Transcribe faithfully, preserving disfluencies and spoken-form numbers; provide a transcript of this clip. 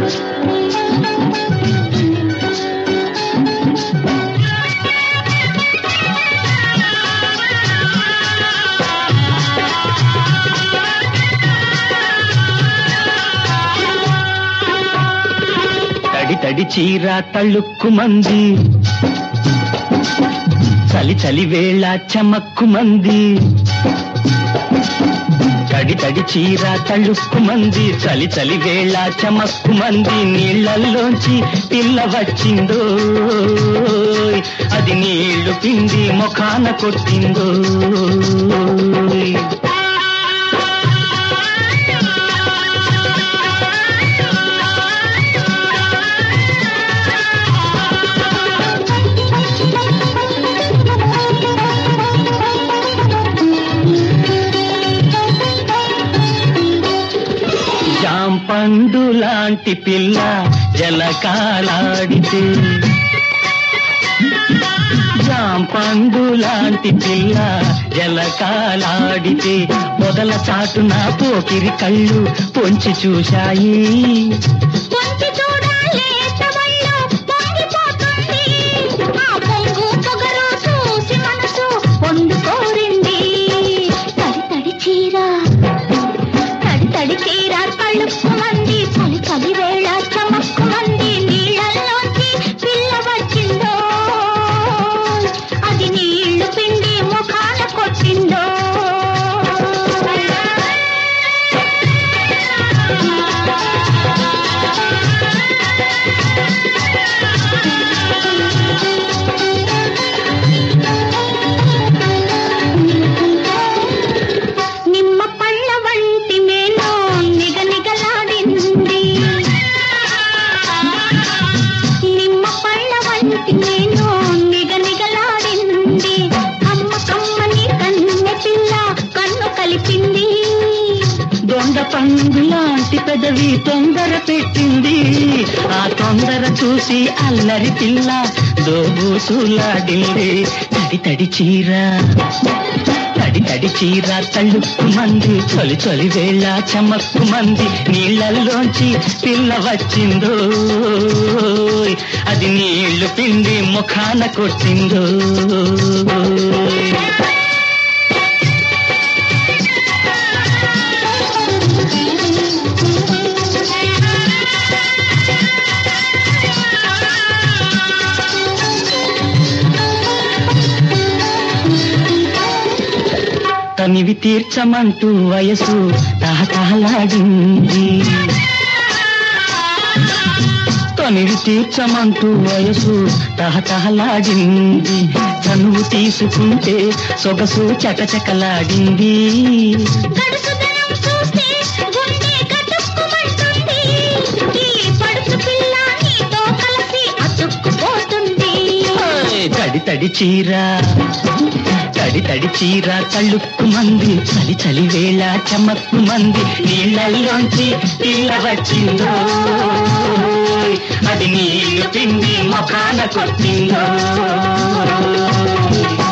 తడి తడి చీర తళుక్కుమంది, చలి చలి వేళ చమక్కుమంది. తడి తడి చీర తళుక్కుమంది, చలి చలి వేళ చమక్కుమంది. నీళ్లల్లోంచి పిల్ల వచ్చిందో, అది నీళ్లు పిండి ముఖాన కొట్టిందో. జాంపండు లాంటి పిల్ల జలకాలాడితే, జాంపండు లాంటి పిల్ల జలకాలాడితే, మొదల చాటున పోకిరి కళ్ళు పొంచి చూశాయి. తళుక్కుమంది, చలి చలి వేళ చమక్కుమంది. నీళ్ళల్లోంచి పిల్ల వచ్చిందో, అది నీళ్లు పిండి ముఖాన కొట్టిందో. నిమ్మ పళ్ళ వంటి మేలో నిగ నిగలాడింది, నిమ్మ పళ్ళ వంటి మేలో నిగ నిగలాడింది. అమ్మ కమ్మని కన్నె పిల్ల కన్ను కలిపింది, దొండ పండు లాంటి పెదవి తొందర పెట్టింది. ఆ తొందర చూసి అల్లరి పిల్ల దోబూసులాడింది. తడి తడి చీర తడి తడి చీర తళుక్కుమంది, చలి చలి వేళ చమక్కుమంది. నీళ్లల్లోంచి పిల్ల వచ్చిందో, అది నీళ్లు పిండి ముఖాన కొట్టిందో. తనివి తీర్చమంటూ వయసు తహతహలాడింది, తనివి తీర్చమంటూ వయసు తహతహలాడింది. చనువు తీసుకుంటే సొగసు చకచకలాడింది. తడి తడి చీర తడి తడి చీర తళుక్కుమంది, చలి చలి వేళ చమక్కుమంది. నీళ్ళల్లోంచి పిల్ల వచ్చిందో, అది నీళ్లు పిండి ముఖాన కొట్టిందో.